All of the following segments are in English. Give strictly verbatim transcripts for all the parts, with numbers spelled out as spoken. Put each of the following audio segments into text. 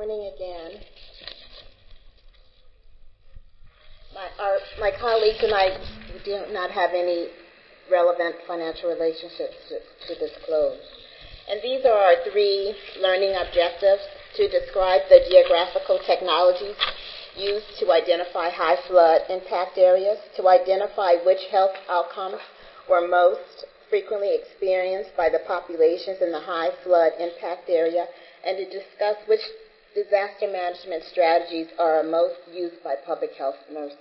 morning again. My, our, my colleagues and I do not have any relevant financial relationships to, to disclose. And these are our three learning objectives: to describe the geographical technologies used to identify high flood impact areas, to identify which health outcomes were most frequently experienced by the populations in the high flood impact area, and to discuss which disaster management strategies are most used by public health nurses.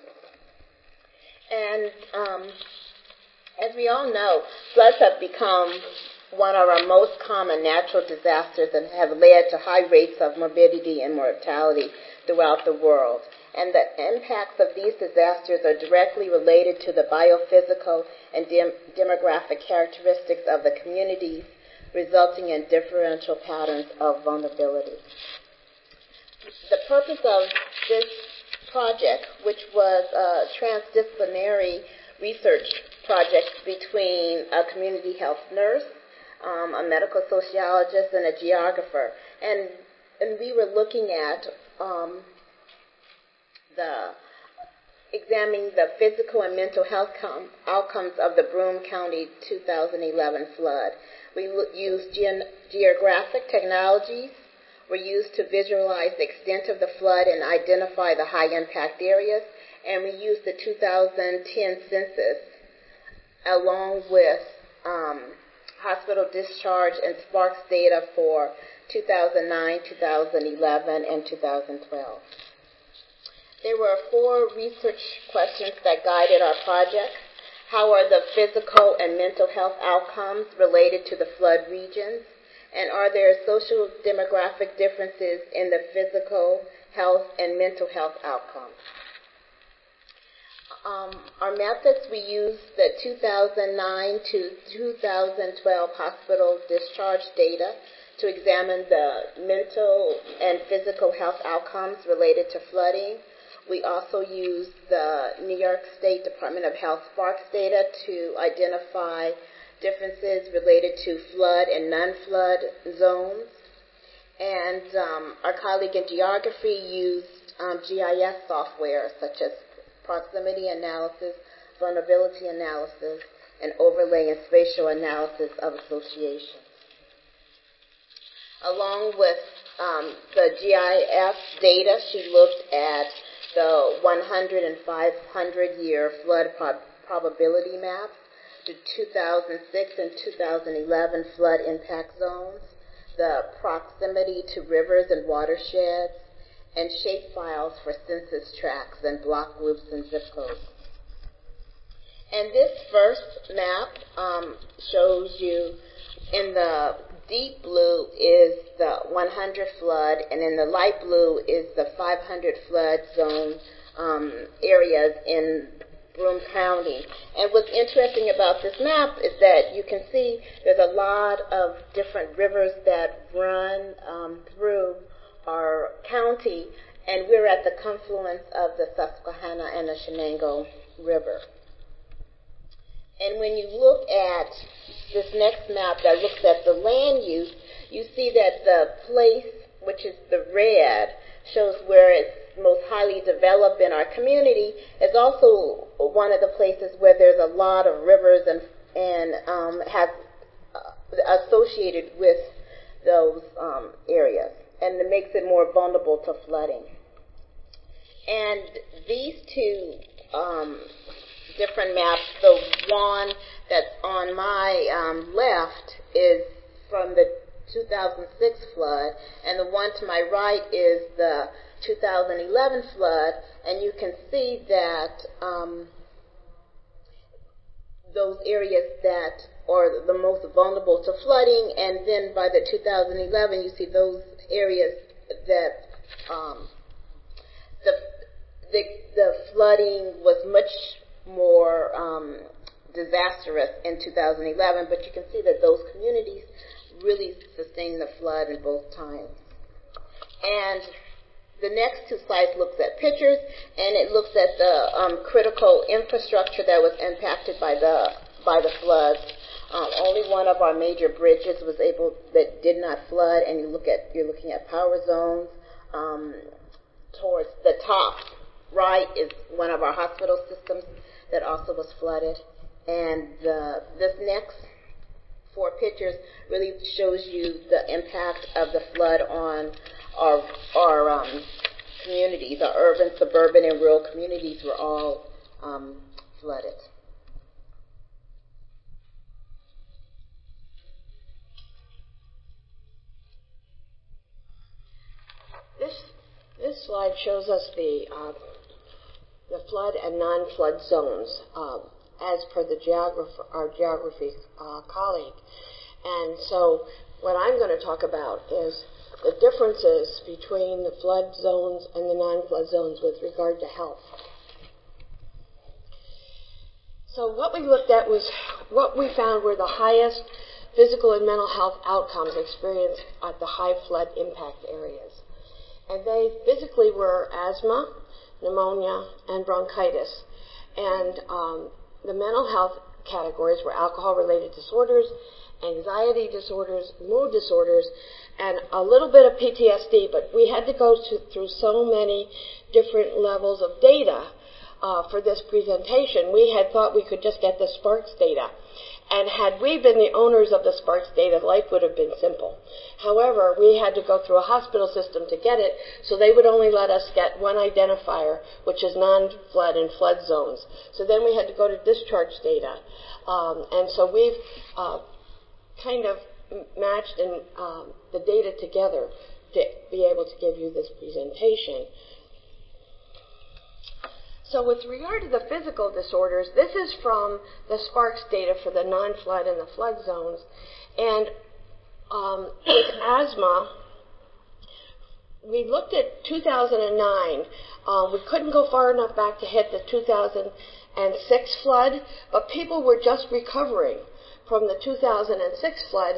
And um, as we all know, floods have become one of our most common natural disasters and have led to high rates of morbidity and mortality throughout the world. And the impacts of these disasters are directly related to the biophysical and dem- demographic characteristics of the communities, resulting in differential patterns of vulnerability. The purpose of this project, which was a transdisciplinary research project between a community health nurse, um, a medical sociologist, and a geographer, and and we were looking at um, the examining the physical and mental health com- outcomes of the Broome County two thousand eleven flood. We used ge- geographic technologies were used to visualize the extent of the flood and identify the high impact areas, and we used the two thousand ten census along with um, hospital discharge and SPARCS data for two thousand nine, two thousand eleven, and two thousand twelve. There were four research questions that guided our project. How are the physical and mental health outcomes related to the flood regions? And are there social demographic differences in the physical health and mental health outcomes? Um, our methods, we used the two thousand nine to two thousand twelve hospital discharge data to examine the mental and physical health outcomes related to flooding. We also used the New York State Department of Health SPARCS data to identify differences related to flood and non-flood zones. And um, our colleague in geography used um, G I S software such as proximity analysis, vulnerability analysis, and overlay and spatial analysis of associations. Along with um, the G I S data, she looked at the one hundred and five hundred year flood prob- probability maps, the two thousand six and two thousand eleven flood impact zones, the proximity to rivers and watersheds, and shapefiles for census tracts and block groups and zip codes. And this first map um, shows you in the deep blue is the one hundred flood, and in the light blue is the five hundred flood zone um, areas in Broome County. And what's interesting about this map is that you can see there's a lot of different rivers that run um, through our county, and we're at the confluence of the Susquehanna and the Shenango River. And when you look at this next map that looks at the land use, you see that the place, which is the red, shows where it's most highly developed in our community, is also one of the places where there's a lot of rivers and and um, has uh, associated with those um, areas, and it makes it more vulnerable to flooding. And these two um, different maps, the one that's on my um, left is from the two thousand six flood, and the one to my right is the two thousand eleven flood, and you can see that um, those areas that are the most vulnerable to flooding, and then by the two thousand eleven you see those areas that um, the, the the flooding was much more um, disastrous in two thousand eleven, but you can see that those communities really sustained the flood in both times. And the next two slides looks at pictures, and it looks at the um, critical infrastructure that was impacted by the by the floods. Um, only one of our major bridges was able that did not flood, and you look at you're looking at power zones, um, towards the top right is one of our hospital systems that also was flooded. And the, this next four pictures really shows you the impact of the flood on our, our um, communities. Our urban, suburban, and rural communities were all um, flooded. This this slide shows us the uh, the flood and non-flood zones uh, as per the geographer, our geography uh, colleague. And so what I'm going to talk about is the differences between the flood zones and the non-flood zones with regard to health. So what we looked at was, what we found were the highest physical and mental health outcomes experienced at the high flood impact areas. And they physically were asthma, pneumonia, and bronchitis. And um, the mental health categories were alcohol-related disorders, anxiety disorders, mood disorders, and a little bit of P T S D. But we had to go to, through so many different levels of data uh, for this presentation. We had thought we could just get the SPARCS data. And had we been the owners of the SPARCS data, life would have been simple. However, we had to go through a hospital system to get it, so they would only let us get one identifier, which is non-flood and flood zones. So then we had to go to discharge data. Um, and so we've uh, kind of matched and, um, the data together to be able to give you this presentation. So with regard to the physical disorders, this is from the SPARCS data for the non-flood and the flood zones. And um, with asthma, we looked at two thousand nine. Uh, we couldn't go far enough back to hit the two thousand six flood, but people were just recovering from the two thousand six flood.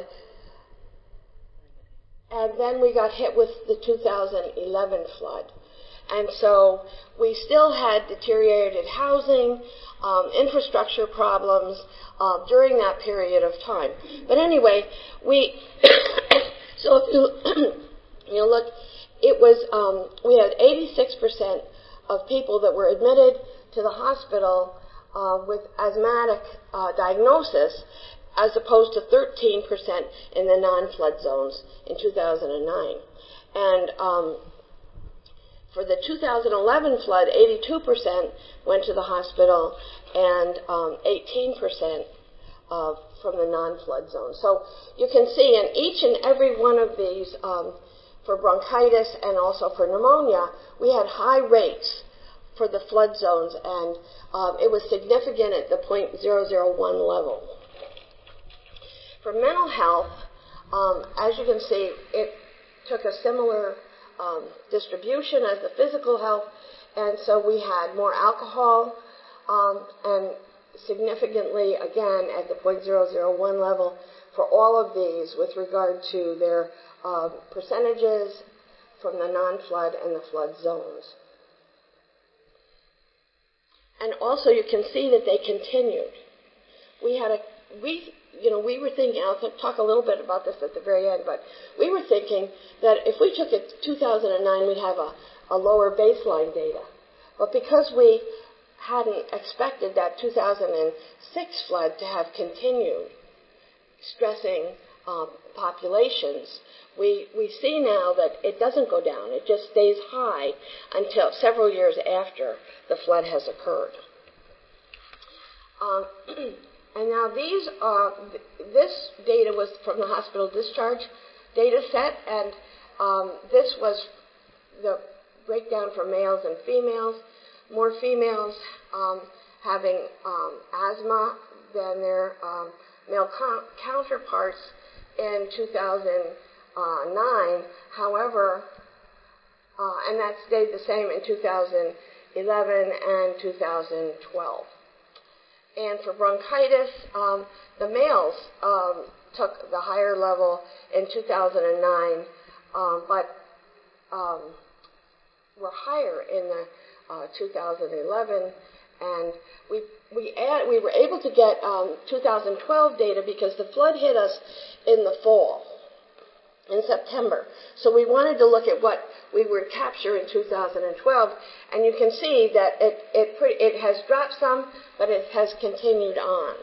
And then we got hit with the two thousand eleven flood. And so we still had deteriorated housing, um, infrastructure problems uh, during that period of time. But anyway, we, so if you, you look, it was, um, we had eighty-six percent of people that were admitted to the hospital uh, with asthmatic uh, diagnosis, as opposed to thirteen percent in the non-flood zones in two thousand nine. And um, for the two thousand eleven flood, eighty-two percent went to the hospital and um, eighteen percent uh, from the non-flood zone. So you can see in each and every one of these, um, for bronchitis and also for pneumonia, we had high rates for the flood zones, and um, it was significant at the zero point zero zero one level. For mental health, um, as you can see, it took a similar Um, distribution as the physical health, and so we had more alcohol um, and significantly, again, at the zero point zero zero one level for all of these with regard to their uh, percentages from the non-flood and the flood zones. And also you can see that they continued. We had a, we You know, we were thinking, I'll talk a little bit about this at the very end, but we were thinking that if we took it to two thousand nine, we'd have a, a lower baseline data. But because we hadn't expected that two thousand six flood to have continued stressing um, populations, we, we see now that it doesn't go down. It just stays high until several years after the flood has occurred. Um, And now these are, this data was from the hospital discharge data set, and um, this was the breakdown for males and females. More females um, having um, asthma than their um, male co- counterparts in two thousand nine. However, uh, and that stayed the same in two thousand eleven and two thousand twelve. And for bronchitis, um, the males um, took the higher level in two thousand nine, um, but um, were higher in the uh, two thousand eleven. And we we add, we were able to get um, two thousand twelve data because the flood hit us in the fall, in September. So we wanted to look at what we would capture in two thousand twelve. And you can see that it, it, pretty, it has dropped some, but it has continued on.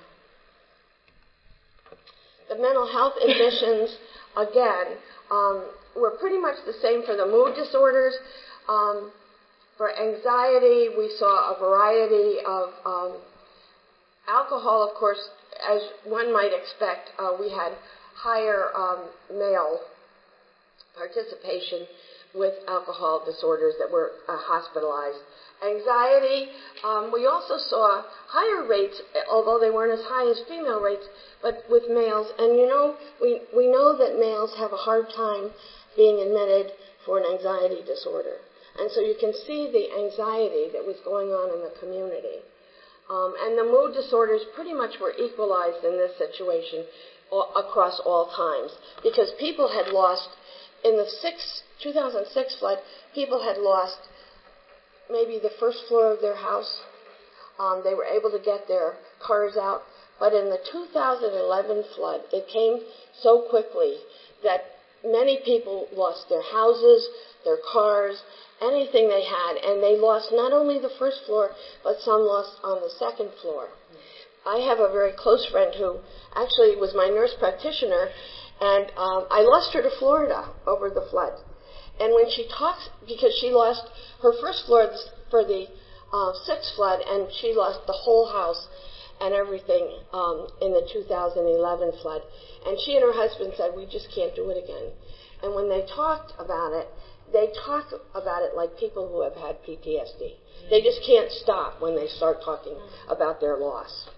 The mental health admissions, again, um, were pretty much the same for the mood disorders. Um, for anxiety, we saw a variety of um, alcohol, of course, as one might expect. Uh, we had higher um, male participation with alcohol disorders that were uh, hospitalized. Anxiety, um, we also saw higher rates, although they weren't as high as female rates, but with males. And you know, we, we know that males have a hard time being admitted for an anxiety disorder. And so you can see the anxiety that was going on in the community. Um, and the mood disorders pretty much were equalized in this situation all, across all times, because people had lost, in the six, two thousand six flood, people had lost maybe the first floor of their house. Um, they were able to get their cars out. But in the two thousand eleven flood, it came so quickly that many people lost their houses, their cars, anything they had, and they lost not only the first floor, but some lost on the second floor. I have a very close friend who actually was my nurse practitioner, and um, I lost her to Florida over the flood. And when she talks, because she lost her first floor for the uh, sixth flood, and she lost the whole house and everything um, in the two thousand eleven flood. And she and her husband said, we just can't do it again. And when they talked about it, they talk about it like people who have had P T S D. They just can't stop when they start talking about their loss.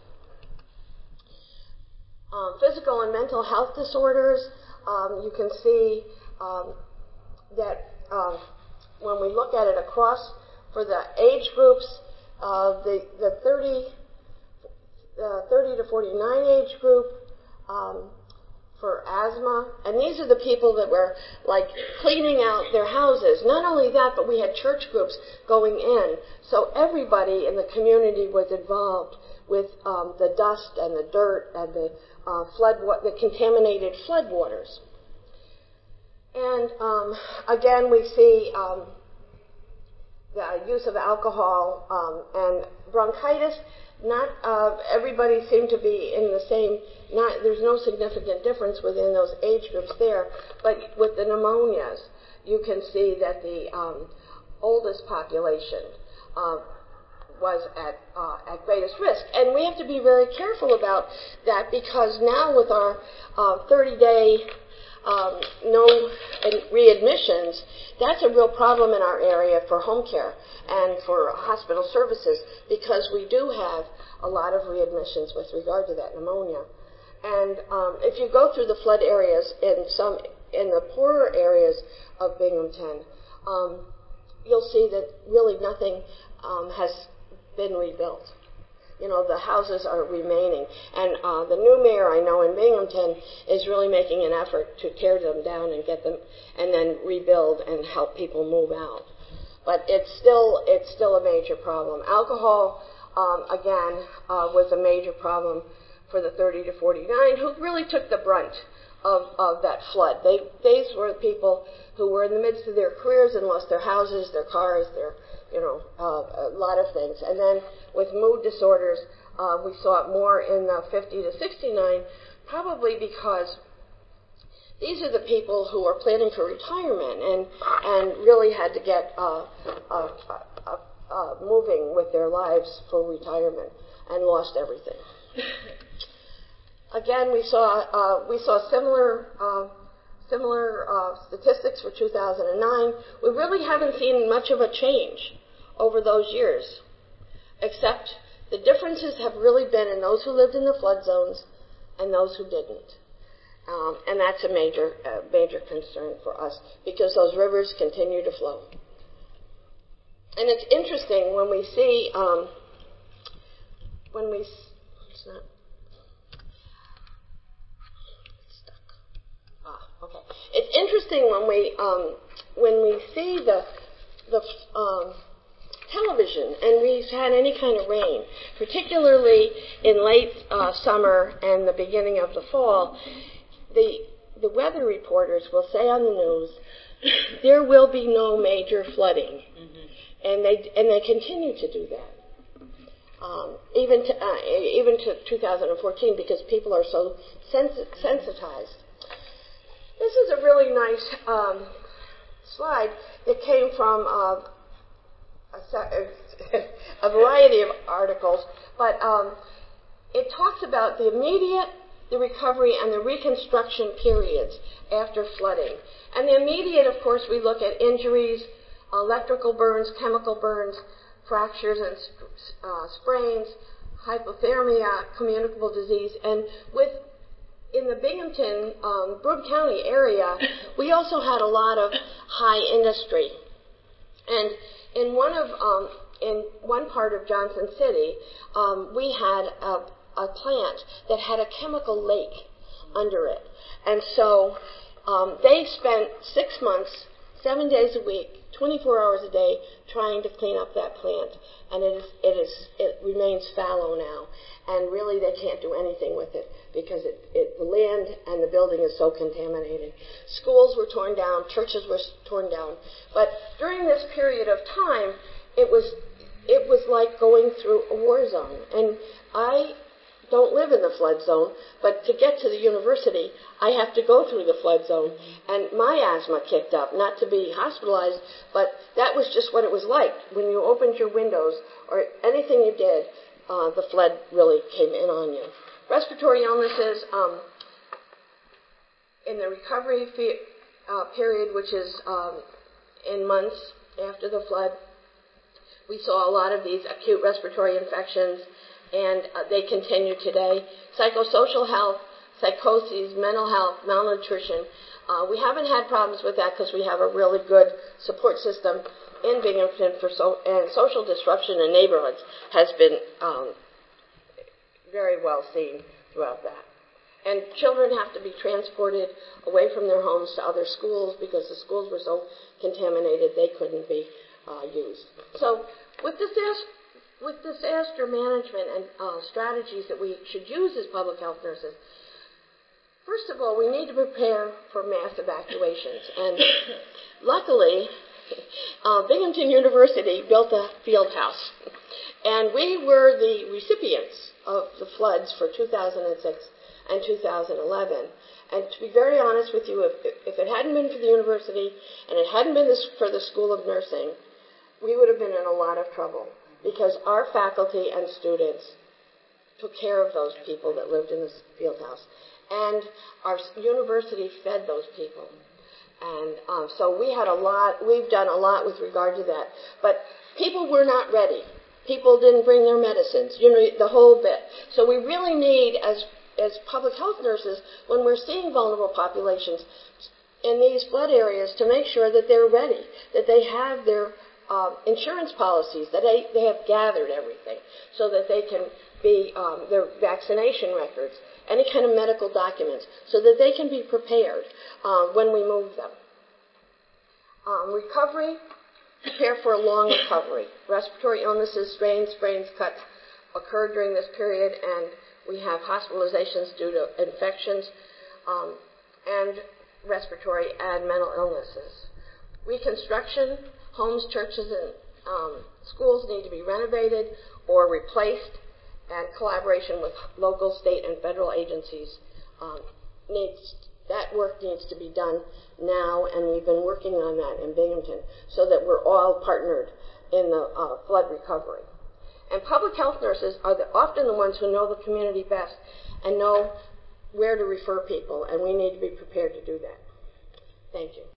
Um, physical and mental health disorders, um, you can see um, that um, when we look at it across for the age groups, uh, the, the thirty, uh, thirty to forty-nine age group, um, for asthma, and these are the people that were like cleaning out their houses. Not only that, but we had church groups going in, so everybody in the community was involved with um, the dust and the dirt and the uh, flood, the contaminated flood waters. And um, again, we see um, the use of alcohol um, and bronchitis. Not uh, everybody seemed to be in the same. Not, there's no significant difference within those age groups there, but with the pneumonias, you can see that the um, oldest population uh, was at uh, at greatest risk, and we have to be very careful about that, because now with our uh, thirty-day um, no readmissions, that's a real problem in our area for home care and for hospital services, because we do have a lot of readmissions with regard to that pneumonia. And um, if you go through the flood areas in some in the poorer areas of Binghamton, um, you'll see that really nothing um, has been rebuilt. You know, the houses are remaining. And uh, the new mayor I know in Binghamton is really making an effort to tear them down and get them, and then rebuild and help people move out. But it's still it's still a major problem. Alcohol, um, again, uh, was a major problem for the thirty to forty-nine, who really took the brunt of, of that flood. They, these were people who were in the midst of their careers and lost their houses, their cars, their, you know, uh, a lot of things. And then with mood disorders, uh, we saw it more in the fifty to sixty-nine, probably because these are the people who are planning for retirement and, and really had to get uh, uh, uh, uh, moving with their lives for retirement and lost everything. Again, we saw uh, we saw similar uh, similar uh, statistics for two thousand nine. We really haven't seen much of a change over those years, except the differences have really been in those who lived in the flood zones and those who didn't. Um, and that's a major uh, major concern for us, because those rivers continue to flow. And it's interesting when we see um, when we it's not. Okay. It's interesting when we um, when we see the the um, television and we've had any kind of rain, particularly in late uh, summer and the beginning of the fall. The the weather reporters will say on the news, there will be no major flooding. Mm-hmm. And they and they continue to do that. Um, even to uh, even to two thousand fourteen, because people are so sens- sensitized. This is a really nice um, slide that came from uh, a, a variety of articles, but um, it talks about the immediate, the recovery, and the reconstruction periods after flooding. And the immediate, of course, we look at injuries, electrical burns, chemical burns, fractures and uh, sprains, hypothermia, communicable disease, and with in the Binghamton, um, Brooke County area, we also had a lot of high industry, and in one of um, in one part of Johnson City, um, we had a, a plant that had a chemical lake under it, and so um, they spent six months, seven days a week, twenty-four hours a day, trying to clean up that plant, and it is it is it remains fallow now, and really they can't do anything with it because it, it the land and the building is so contaminated. Schools were torn down, churches were torn down, but during this period of time, it was it was like going through a war zone, and I don't live in the flood zone, but to get to the university, I have to go through the flood zone, and my asthma kicked up, not to be hospitalized, but that was just what it was like. When you opened your windows, or anything you did, uh, the flood really came in on you. Respiratory illnesses, um, in the recovery fe- uh, period, which is um, in months after the flood, we saw a lot of these acute respiratory infections, and uh, they continue today. Psychosocial health, psychoses, mental health, malnutrition. Uh, we haven't had problems with that because we have a really good support system in Binghamton for so, and social disruption in neighborhoods has been um, very well seen throughout that. And children have to be transported away from their homes to other schools because the schools were so contaminated they couldn't be uh, used. So with disaster With disaster management and uh, strategies that we should use as public health nurses, first of all, we need to prepare for mass evacuations. And luckily, uh, Binghamton University built a field house. And we were the recipients of the floods for two thousand six and two thousand eleven. And to be very honest with you, if, if it hadn't been for the university and it hadn't been this, for the School of Nursing, we would have been in a lot of trouble, because our faculty and students took care of those people that lived in this field house. And our university fed those people. And um, so we had a lot, we've done a lot with regard to that. But people were not ready. People didn't bring their medicines, you know, the whole bit. So we really need, as, as public health nurses, when we're seeing vulnerable populations in these flood areas, to make sure that they're ready, that they have their Uh, insurance policies, that they, they have gathered everything so that they can be, um, their vaccination records, any kind of medical documents, so that they can be prepared uh, when we move them. Um, recovery, prepare for a long recovery. Respiratory illnesses, strains, sprains, cuts occurred during this period, and we have hospitalizations due to infections um, and respiratory and mental illnesses. Reconstruction, homes, churches, and um, schools need to be renovated or replaced, and collaboration with local, state, and federal agencies um, needs, that work needs to be done now, and we've been working on that in Binghamton so that we're all partnered in the uh, flood recovery. And public health nurses are the, often the ones who know the community best and know where to refer people, and we need to be prepared to do that. Thank you.